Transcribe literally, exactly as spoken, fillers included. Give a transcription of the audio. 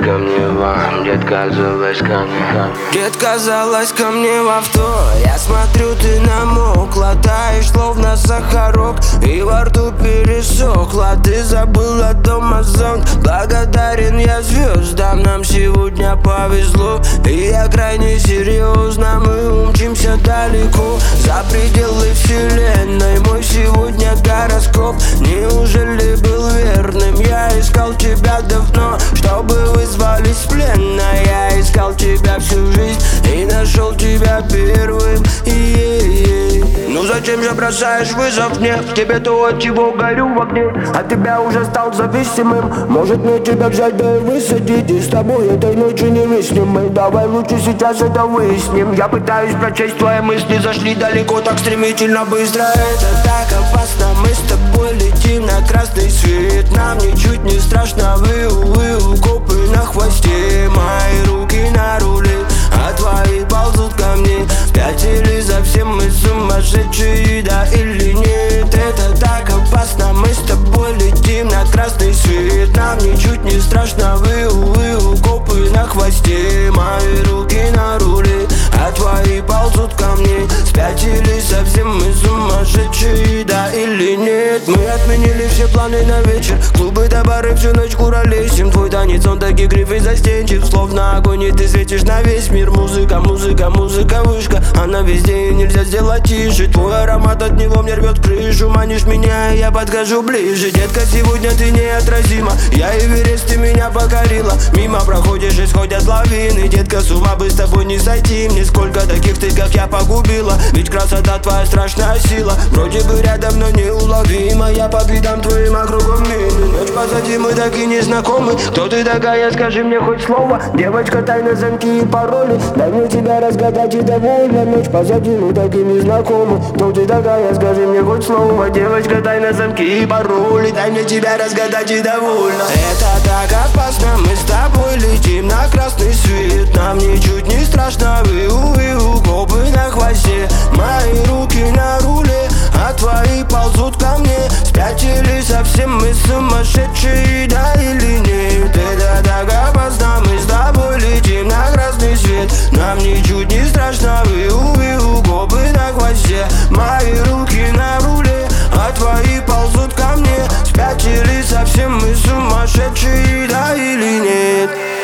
ко мне в ван, детка, залазь ко мне. Детка, залазь ко мне в авто. Я смотрю, ты намокла, таешь, словно сахарок, и во рту пересохла. Ты забыла дома зонт. Благодарен я звездам, нам сегодня повезло. И я крайне серьезно, мы умчимся далеко, за пределы вселенной. Мой сегодня гороскоп неужели был верным? Я искал тебя давно, чтобы вызвались с плена. Я искал тебя всю жизнь и нашел тебя первым. И-е-е. Ну зачем же бросаешь вызов мне? В тебе то, от чего горю в огне. От тебя уже стал зависимым. Может мне тебя взять да и высадить, и с тобой этой ночью не виснем мы. Давай лучше сейчас это выясним. Я пытаюсь прочесть твои мысли, зашли далеко так стремительно быстро. Это так опасно, мы с тобой летим на красный свет. Нам ничуть не страшно, вы, вы, копы на хвосте. Мои руки на руле, а твои ползут ко мне. Спятили совсем мы сумасшедшие, да или нет? Это так опасно, мы с тобой летим на красный свет. Нам ничуть не страшно, вы, вы, копы на хвосте. Мои руки на руле, а твои ползут ко мне. Спятили совсем мы сумасшедшие, да или нет? Мы отменили все планы на вечер, клубы до бары всю ночь куролесим. Твой танец, он так игрив и застенчив, словно огонь, и ты светишь на весь мир. Музыка, музыка, музыка, вышка, она везде и нельзя сделать тише. Твой аромат, от него мне рвет крышу. Манишь меня, и я подхожу ближе. Детка, сегодня ты неотразима, я Эверест, ты меня покорила. Мимо проходишь и сходят лавины. Детка, с ума бы с тобой не сойти. Мне сколько таких ты, как я, погубила. Ведь красота твоя страшная сила, вроде бы рядом, но неуловима. Я по видам твоим округом мины. Ночь позади, мы так и не знакомы. Кто ты такая, скажи мне хоть слово. Девочка, тайны, замки и пароли, дай мне тебя разгадать и довольно. Ночь позади, мы так и не знакомы. Кто ты такая, скажи мне хоть слово. Девочка, тайны, замки и пароли, дай мне тебя разгадать и довольно. Это так опасно, мы с тобой летим на красный свет. Нам ничуть не страшно, вы, вы, копы на хвосте. Мои руки на руле, а твои ползут ко мне. Спятили совсем мы сумасшедшие, да или нет? Это так опасно, мы с тобой летим на красный свет. Нам ничуть не страшно, вы, вы, копы на хвосте. Мои руки на руле, а твои ползут ко мне. Спятили совсем мы сумасшедшие, да или нет?